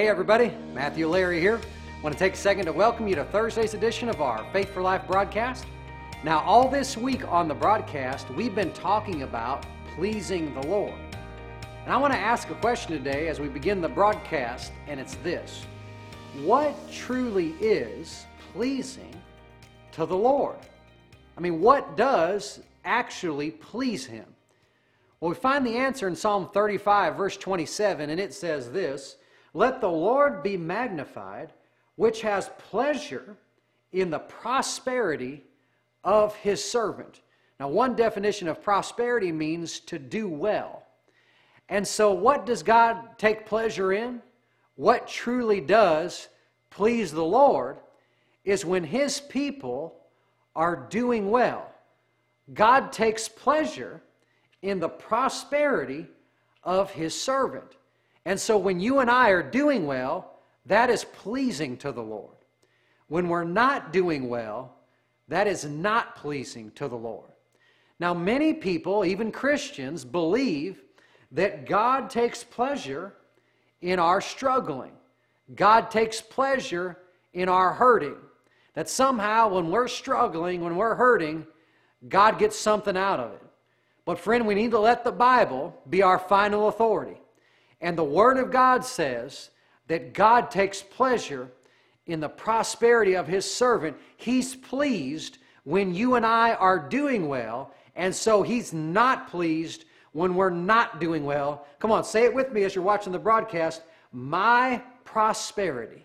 Hey everybody, Matthew Larry here. I want to take a second to welcome you to Thursday's edition of our Faith for Life broadcast. Now, all this week on the broadcast, we've been talking about pleasing the Lord. And I want to ask a question today as we begin the broadcast, and it's this. What truly is pleasing to the Lord? I mean, what does actually please Him? Well, we find the answer in Psalm 35, verse 27, and it says this, "Let the Lord be magnified, which has pleasure in the prosperity of His servant." Now, one definition of prosperity means to do well. And so what does God take pleasure in? What truly does please the Lord is when His people are doing well. God takes pleasure in the prosperity of His servant. And so when you and I are doing well, that is pleasing to the Lord. When we're not doing well, that is not pleasing to the Lord. Now, many people, even Christians, believe that God takes pleasure in our struggling. God takes pleasure in our hurting. That somehow when we're struggling, when we're hurting, God gets something out of it. But friend, we need to let the Bible be our final authority. And the Word of God says that God takes pleasure in the prosperity of His servant. He's pleased when you and I are doing well, and so He's not pleased when we're not doing well. Come on, say it with me as you're watching the broadcast. My prosperity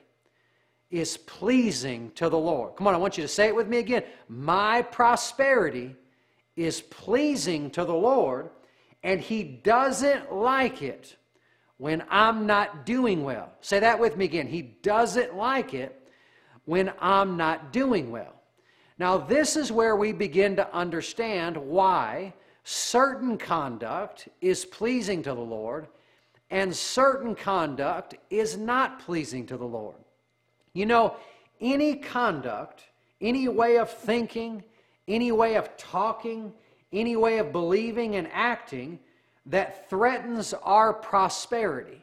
is pleasing to the Lord. Come on, I want you to say it with me again. My prosperity is pleasing to the Lord, and He doesn't like it when I'm not doing well. Say that with me again. He doesn't like it when I'm not doing well. Now, this is where we begin to understand why certain conduct is pleasing to the Lord and certain conduct is not pleasing to the Lord. You know, any conduct, any way of thinking, any way of talking, any way of believing and acting that threatens our prosperity,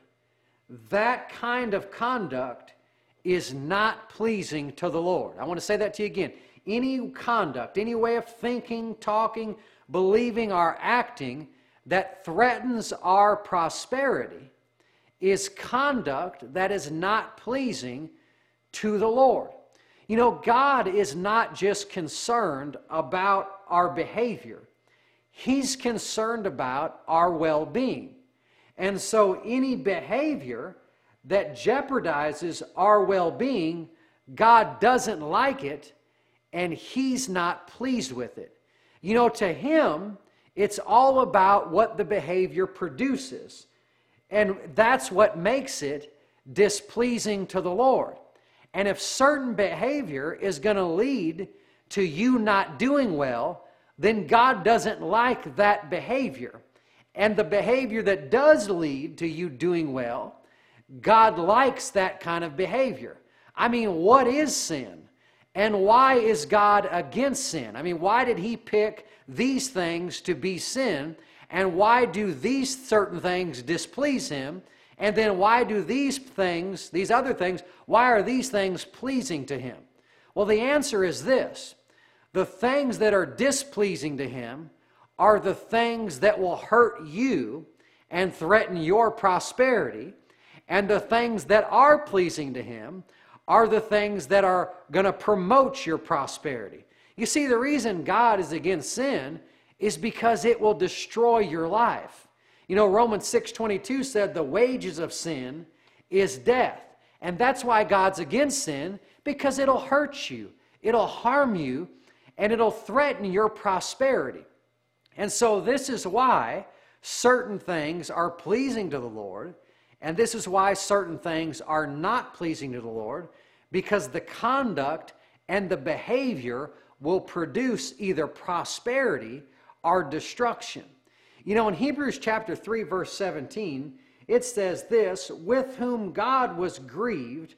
that kind of conduct is not pleasing to the Lord. I want to say that to you again. Any conduct, any way of thinking, talking, believing, or acting that threatens our prosperity is conduct that is not pleasing to the Lord. You know, God is not just concerned about our behavior. He's concerned about our well-being. And so any behavior that jeopardizes our well-being, God doesn't like it, and He's not pleased with it. You know, to Him, it's all about what the behavior produces. And that's what makes it displeasing to the Lord. And if certain behavior is going to lead to you not doing well, then God doesn't like that behavior. And the behavior that does lead to you doing well, God likes that kind of behavior. I mean, what is sin? And why is God against sin? I mean, why did He pick these things to be sin? And why do these certain things displease Him? And then why do these things, these other things, why are these things pleasing to Him? Well, the answer is this. The things that are displeasing to Him are the things that will hurt you and threaten your prosperity. And the things that are pleasing to Him are the things that are going to promote your prosperity. You see, the reason God is against sin is because it will destroy your life. You know, Romans 6:22 said the wages of sin is death. And that's why God's against sin, because it'll hurt you, it'll harm you, and it'll threaten your prosperity. And so this is why certain things are pleasing to the Lord, and this is why certain things are not pleasing to the Lord, because the conduct and the behavior will produce either prosperity or destruction. You know, in Hebrews chapter 3, verse 17, it says this, "With whom God was grieved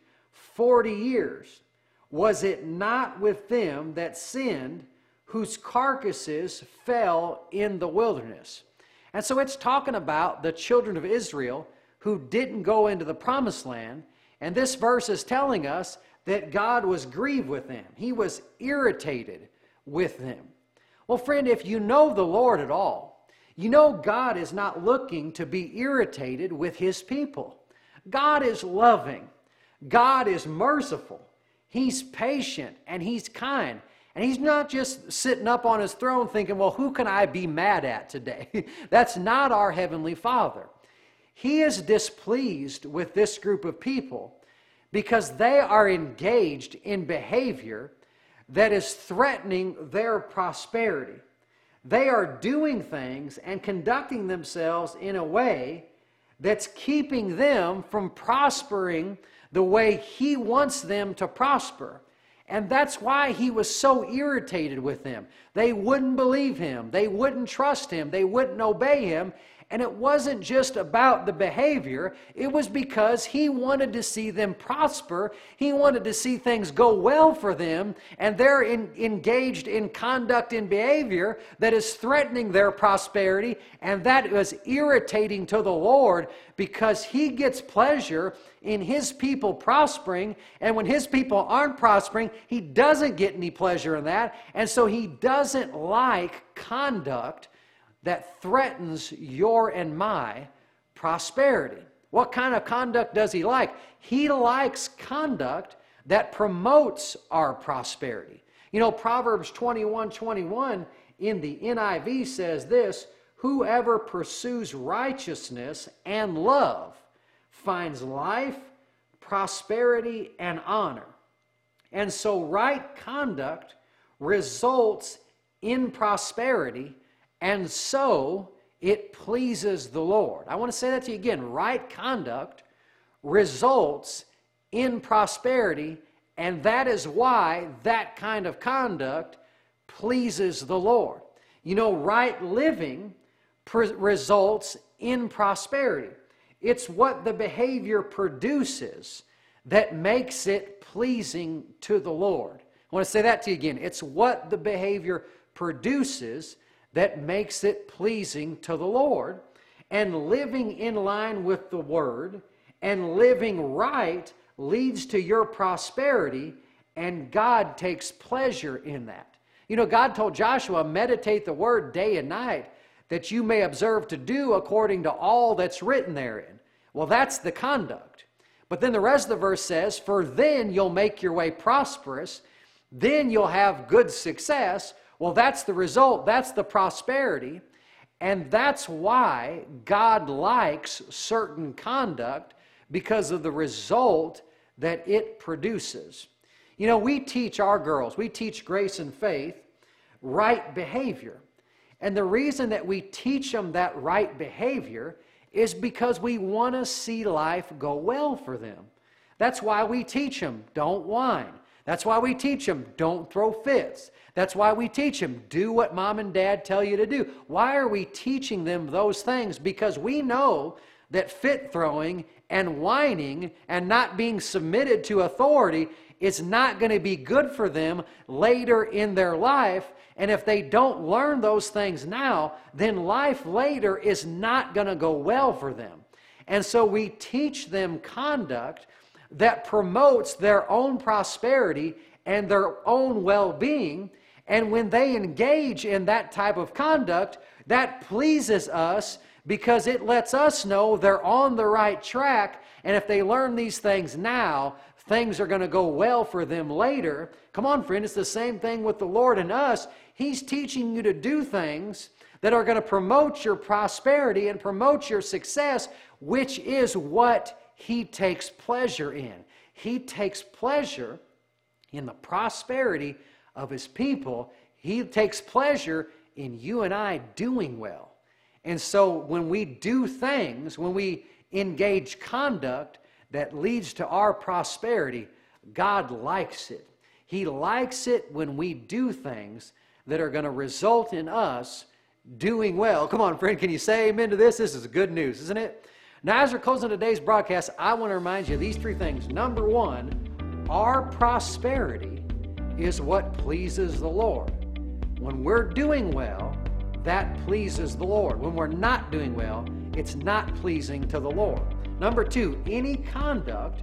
40 years. Was it not with them that sinned, whose carcasses fell in the wilderness?" And so it's talking about the children of Israel who didn't go into the promised land, And this verse is telling us that God was grieved with them. He was irritated with them. Well, friend, if you know the Lord at all, you know God is not looking to be irritated with His people. God is loving. God is merciful. He's patient and He's kind. And He's not just sitting up on His throne thinking, well, who can I be mad at today? That's not our Heavenly Father. He is displeased with this group of people because they are engaged in behavior that is threatening their prosperity. They are doing things and conducting themselves in a way that's keeping them from prospering the way He wants them to prosper. And that's why He was so irritated with them. They wouldn't believe Him. They wouldn't trust Him. They wouldn't obey Him. And it wasn't just about the behavior. It was because He wanted to see them prosper. He wanted to see things go well for them. And they're engaged in conduct and behavior that is threatening their prosperity. And that was irritating to the Lord because He gets pleasure in His people prospering. And when His people aren't prospering, He doesn't get any pleasure in that. And so He doesn't like conduct that threatens your and my prosperity. What kind of conduct does He like? He likes conduct that promotes our prosperity. You know, Proverbs 21:21 in the NIV says this, whoever pursues righteousness and love finds life, prosperity, and honor. And so right conduct results in prosperity, and so it pleases the Lord. I want to say that to you again. Right conduct results in prosperity, and that is why that kind of conduct pleases the Lord. You know, right living results in prosperity. It's what the behavior produces that makes it pleasing to the Lord. I want to say that to you again. It's what the behavior produces that makes it pleasing to the Lord. And living in line with the Word and living right leads to your prosperity, and God takes pleasure in that. You know, God told Joshua, meditate the Word day and night, that you may observe to do according to all that's written therein. Well, that's the conduct. But then the rest of the verse says, for then you'll make your way prosperous, then you'll have good success. Well, that's the result. That's the prosperity. And that's why God likes certain conduct, because of the result that it produces. You know, we teach our girls, we teach Grace and Faith, right behavior. And the reason that we teach them that right behavior is because we want to see life go well for them. That's why we teach them, don't whine. That's why we teach them, don't throw fits. That's why we teach them, do what mom and dad tell you to do. Why are we teaching them those things? Because we know that fit throwing and whining and not being submitted to authority is not going to be good for them later in their life. And if they don't learn those things now, then life later is not going to go well for them. And so we teach them conduct that promotes their own prosperity and their own well-being. And when they engage in that type of conduct, that pleases us because it lets us know they're on the right track. And if they learn these things now, things are going to go well for them later. Come on, friend, it's the same thing with the Lord and us. He's teaching you to do things that are going to promote your prosperity and promote your success, which is what He takes pleasure in. He takes pleasure in the prosperity of His people. He takes pleasure in you and I doing well. And so when we do things, when we engage conduct that leads to our prosperity, God likes it. He likes it when we do things that are going to result in us doing well. Come on, friend, can you say amen to this? This is good news, isn't it? Now, as we're closing today's broadcast, I want to remind you of these three things. Number one, our prosperity is what pleases the Lord. When we're doing well, that pleases the Lord. When we're not doing well, it's not pleasing to the Lord. Number two, any conduct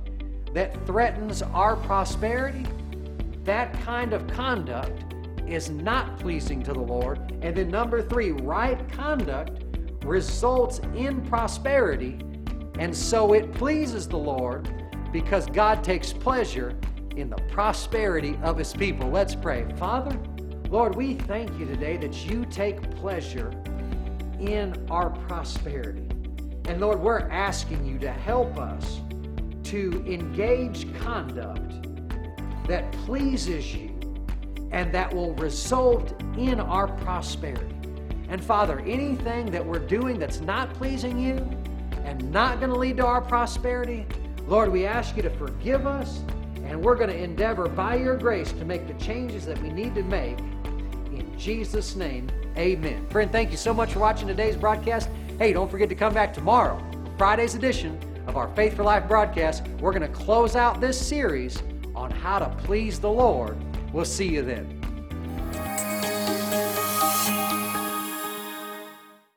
that threatens our prosperity, that kind of conduct is not pleasing to the Lord. And then number 3, right conduct results in prosperity, and so it pleases the Lord because God takes pleasure in the prosperity of His people. Let's pray. Father, Lord, we thank You today that You take pleasure in our prosperity. And Lord, we're asking You to help us to engage conduct that pleases You and that will result in our prosperity. And Father, anything that we're doing that's not pleasing You and not going to lead to our prosperity, Lord, we ask You to forgive us, and we're going to endeavor by Your grace to make the changes that we need to make. In Jesus' name, amen. Friend, thank you so much for watching today's broadcast. Hey, don't forget to come back tomorrow, Friday's edition of our Faith for Life broadcast. We're going to close out this series on how to please the Lord. We'll see you then.